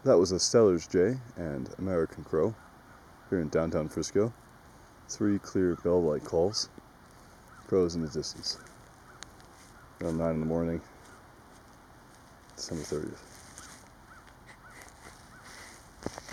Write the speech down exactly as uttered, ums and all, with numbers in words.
That was a Steller's Jay and American Crow here in downtown Frisco. Three clear bell-like calls. Crows in the distance. Around nine in the morning, December thirtieth.